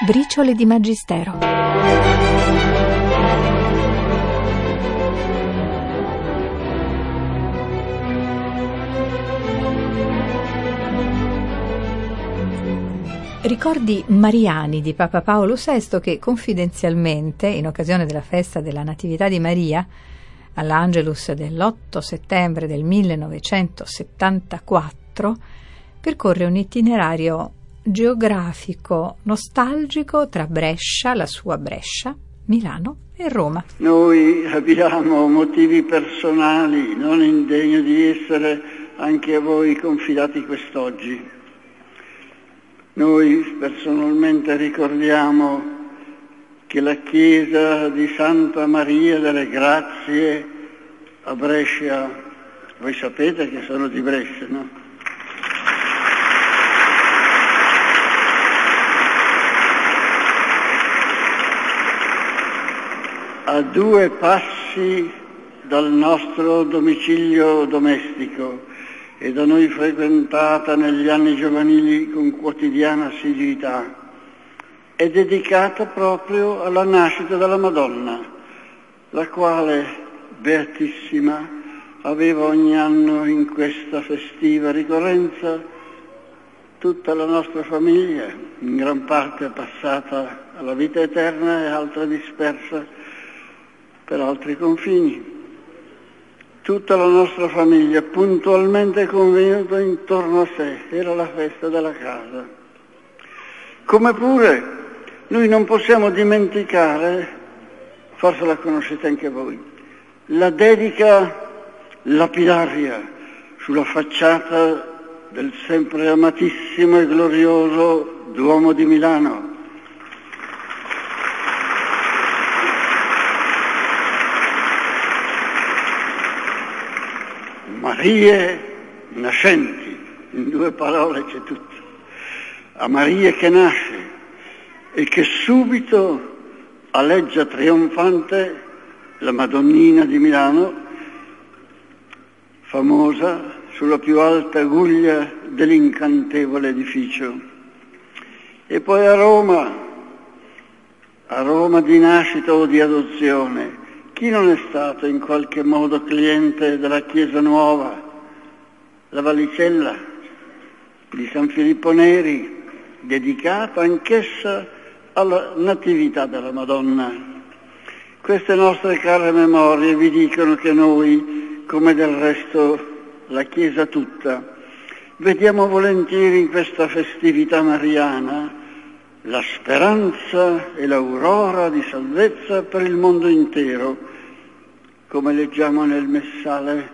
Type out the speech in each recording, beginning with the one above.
Briciole di Magistero. Ricordi mariani di Papa Paolo VI che confidenzialmente, in occasione della festa della Natività di Maria, all'Angelus dell'8 settembre del 1974, percorre un itinerario geografico nostalgico tra Brescia, la sua Brescia, Milano e Roma. Noi abbiamo motivi personali non indegni di essere anche a voi confidati quest'oggi. Noi personalmente ricordiamo che la chiesa di Santa Maria delle Grazie a Brescia, voi sapete che sono di Brescia, no? A 2 passi dal nostro domicilio domestico e da noi frequentata negli anni giovanili con quotidiana assiduità, è dedicata proprio alla nascita della Madonna, la quale, beatissima, aveva ogni anno in questa festiva ricorrenza tutta la nostra famiglia, in gran parte passata alla vita eterna e altra dispersa per altri confini. Tutta la nostra famiglia puntualmente convenuta intorno a sé, era la festa della casa. Come pure noi non possiamo dimenticare, forse la conoscete anche voi, la dedica lapidaria sulla facciata del sempre amatissimo e glorioso Duomo di Milano. Marie nascenti, in 2 parole c'è tutto. A Maria che nasce e che subito aleggia trionfante la Madonnina di Milano, famosa sulla più alta guglia dell'incantevole edificio. E poi a Roma di nascita o di adozione. Chi non è stato in qualche modo cliente della Chiesa Nuova, la Vallicella di San Filippo Neri, dedicata anch'essa alla Natività della Madonna? Queste nostre care memorie vi dicono che noi, come del resto la Chiesa tutta, vediamo volentieri in questa festività mariana la speranza e l'aurora di salvezza per il mondo intero, come leggiamo nel messale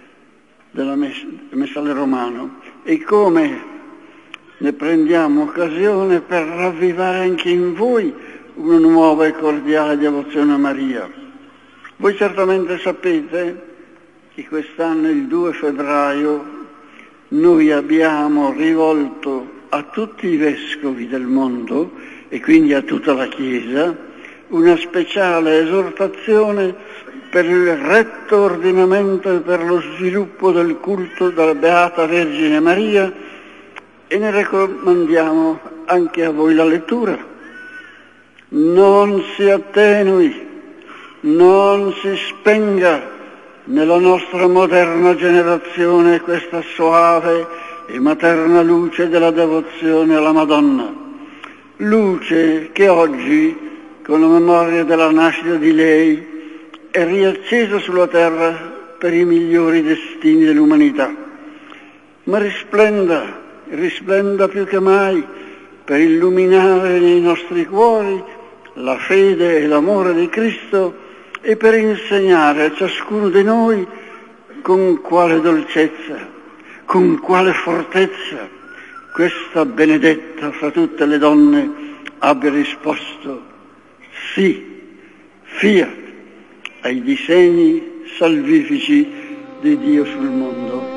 messale romano, e come ne prendiamo occasione per ravvivare anche in voi una nuova e cordiale devozione a Maria. Voi certamente sapete che quest'anno, il 2 febbraio, noi abbiamo rivolto a tutti i vescovi del mondo e quindi a tutta la Chiesa una speciale esortazione per il retto ordinamento e per lo sviluppo del culto della Beata Vergine Maria, e ne raccomandiamo anche a voi la lettura. Non si attenui, non si spenga nella nostra moderna generazione questa soave e materna luce della devozione alla Madonna, luce che oggi, con la memoria della nascita di lei, è riaccesa sulla terra per i migliori destini dell'umanità. Ma risplenda più che mai per illuminare nei nostri cuori la fede e l'amore di Cristo e per insegnare a ciascuno di noi con quale dolcezza, con quale fortezza questa benedetta fra tutte le donne abbia risposto sì, fiat, ai disegni salvifici di Dio sul mondo.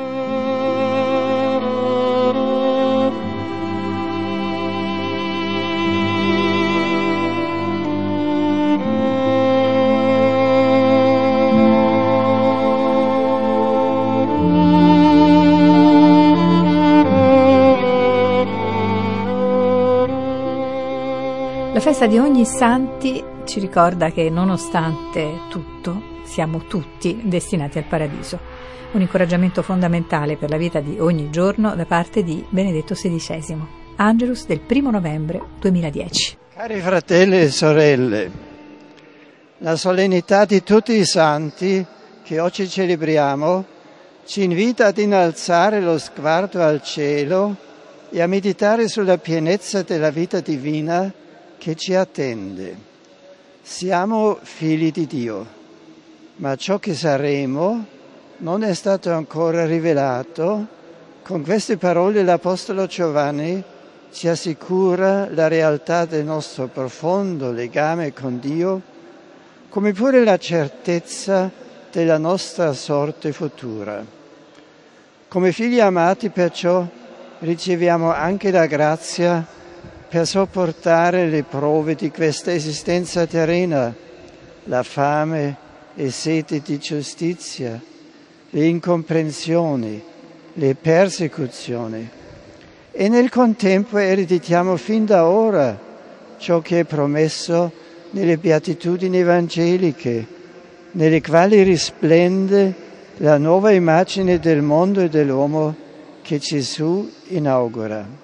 festa di Ogni Santi ci ricorda che nonostante tutto siamo tutti destinati al paradiso. Un incoraggiamento fondamentale per la vita di ogni giorno da parte di Benedetto XVI. Angelus del 1 novembre 2010. Cari fratelli e sorelle, la solennità di tutti i santi che oggi celebriamo ci invita ad innalzare lo sguardo al cielo e a meditare sulla pienezza della vita divina che ci attende. Siamo figli di Dio, ma ciò che saremo non è stato ancora rivelato. Con queste parole l'Apostolo Giovanni ci assicura la realtà del nostro profondo legame con Dio, come pure la certezza della nostra sorte futura. Come figli amati, perciò, riceviamo anche la grazia per sopportare le prove di questa esistenza terrena, la fame e sete di giustizia, le incomprensioni, le persecuzioni. E nel contempo ereditiamo fin da ora ciò che è promesso nelle beatitudini evangeliche, nelle quali risplende la nuova immagine del mondo e dell'uomo che Gesù inaugura.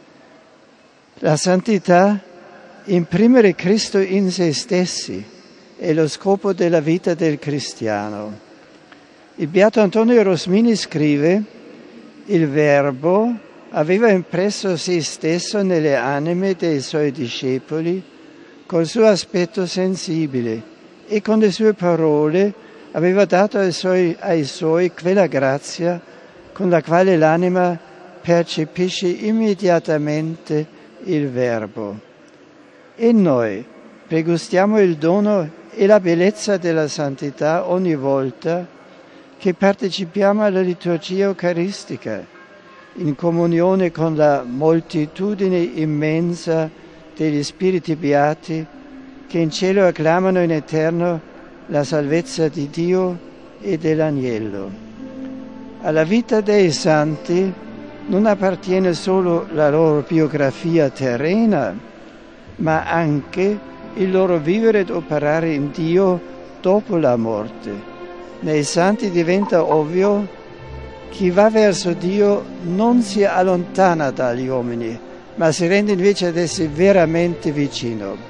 La santità, imprimere Cristo in se stessi, è lo scopo della vita del cristiano. Il beato Antonio Rosmini scrive: il Verbo aveva impresso se stesso nelle anime dei suoi discepoli col suo aspetto sensibile e con le sue parole aveva dato ai suoi quella grazia con la quale l'anima percepisce immediatamente il Verbo. E noi pregustiamo il dono e la bellezza della santità ogni volta che partecipiamo alla liturgia eucaristica, in comunione con la moltitudine immensa degli spiriti beati che in cielo acclamano in eterno la salvezza di Dio e dell'Agnello. Alla vita dei santi non appartiene solo la loro biografia terrena, ma anche il loro vivere ed operare in Dio dopo la morte. Nei santi diventa ovvio: chi va verso Dio non si allontana dagli uomini, ma si rende invece ad essi veramente vicino.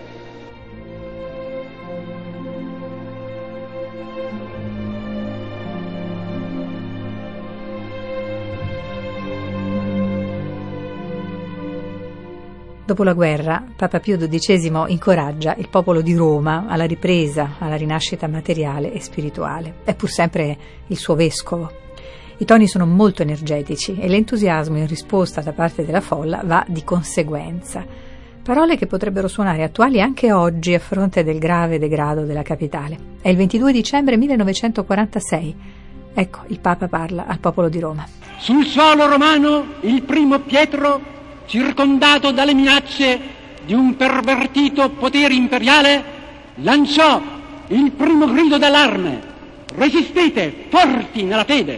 Dopo la guerra, Papa Pio XII incoraggia il popolo di Roma alla ripresa, alla rinascita materiale e spirituale. È pur sempre il suo vescovo. I toni sono molto energetici e l'entusiasmo in risposta da parte della folla va di conseguenza. Parole che potrebbero suonare attuali anche oggi a fronte del grave degrado della capitale. È il 22 dicembre 1946. Ecco, il Papa parla al popolo di Roma. Sul suolo romano il primo Pietro, circondato dalle minacce di un pervertito potere imperiale, lanciò il primo grido d'allarme: resistete, forti nella fede.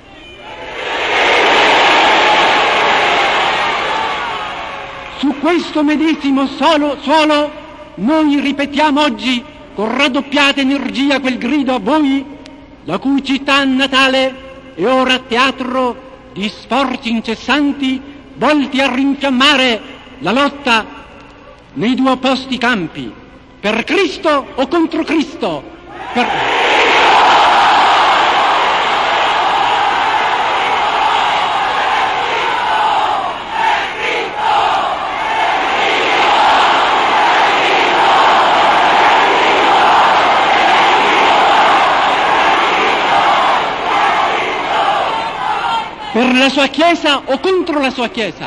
Su questo medesimo suolo noi ripetiamo oggi con raddoppiata energia quel grido a voi, la cui città natale è ora teatro di sforzi incessanti volti a rinfiammare la lotta nei due opposti campi, per Cristo o contro Cristo, per la sua Chiesa o contro la sua Chiesa.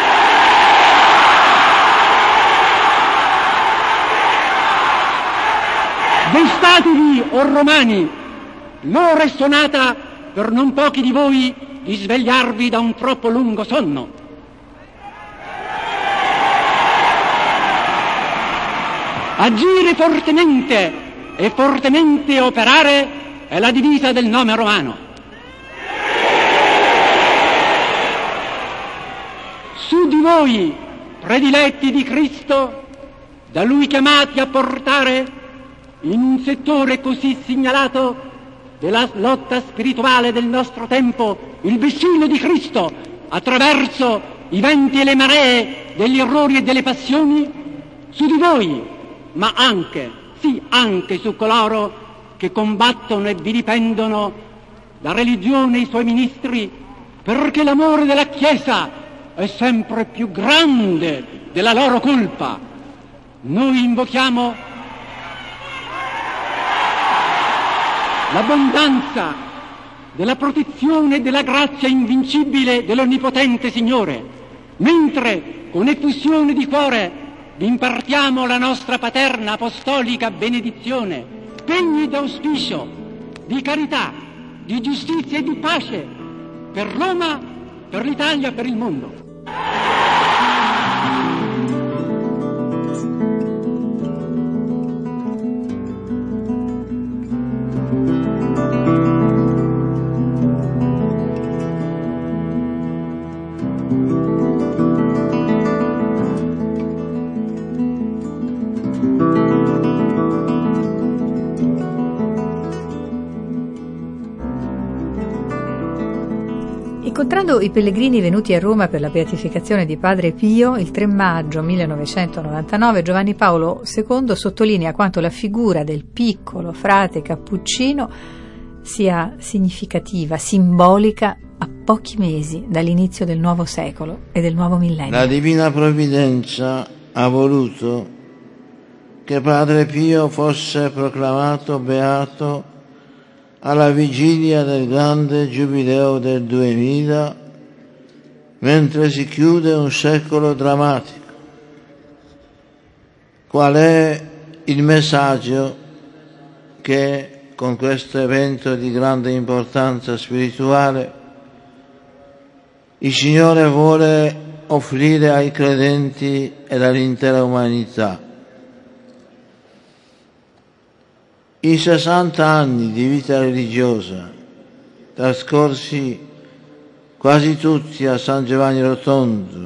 Destatevi, o romani, l'ora è suonata per non pochi di voi di svegliarvi da un troppo lungo sonno. Agire fortemente e fortemente operare è la divisa del nome romano. Su di voi, prediletti di Cristo, da Lui chiamati a portare in un settore così segnalato della lotta spirituale del nostro tempo il vessillo di Cristo attraverso i venti e le maree degli errori e delle passioni, su di voi, ma anche, sì, anche su coloro che combattono e vilipendono la religione e i suoi ministri, perché l'amore della Chiesa è sempre più grande della loro colpa. Noi invochiamo l'abbondanza della protezione e della grazia invincibile dell'Onnipotente Signore, mentre con effusione di cuore vi impartiamo la nostra paterna apostolica benedizione, pegni d'auspicio, di carità, di giustizia e di pace per Roma, per l'Italia, per il mondo. Incontrando i pellegrini venuti a Roma per la beatificazione di Padre Pio, il 3 maggio 1999 Giovanni Paolo II sottolinea quanto la figura del piccolo frate cappuccino sia significativa, simbolica a pochi mesi dall'inizio del nuovo secolo e del nuovo millennio. La Divina Provvidenza ha voluto che Padre Pio fosse proclamato beato alla vigilia del grande Giubileo del 2000, mentre si chiude un secolo drammatico. Qual è il messaggio che con questo evento di grande importanza spirituale il Signore vuole offrire ai credenti e all'intera umanità? I 60 anni di vita religiosa, trascorsi quasi tutti a San Giovanni Rotondo,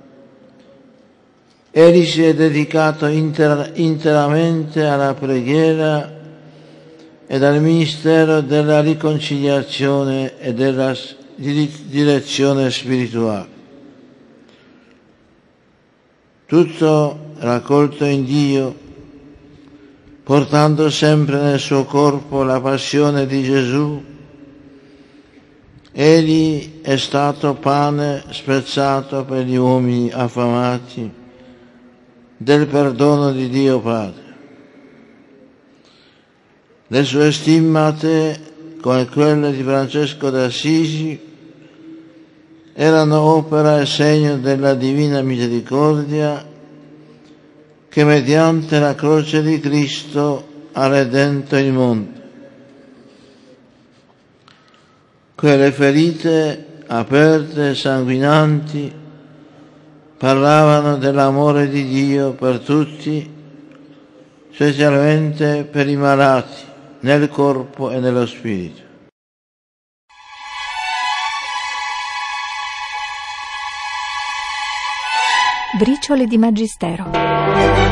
egli si è dedicato interamente alla preghiera ed al ministero della riconciliazione e della direzione spirituale. Tutto raccolto in Dio, portando sempre nel suo corpo la passione di Gesù. Egli è stato pane spezzato per gli uomini affamati del perdono di Dio Padre. Le sue stimmate, come quelle di Francesco d'Assisi, erano opera e segno della divina misericordia che mediante la croce di Cristo ha redento il mondo. Quelle ferite aperte e sanguinanti parlavano dell'amore di Dio per tutti, specialmente per i malati nel corpo e nello spirito. Briciole di Magistero.